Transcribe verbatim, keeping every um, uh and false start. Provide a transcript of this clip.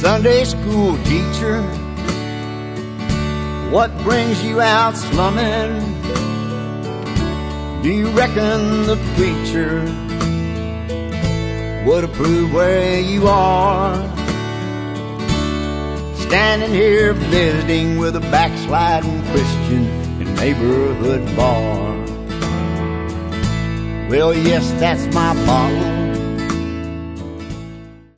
Sunday school teacher, what brings you out slumming? Do you reckon the preacher would approve where you are? Standing here visiting with a backsliding Christian in a neighborhood bar. Well, yes, that's my bottle.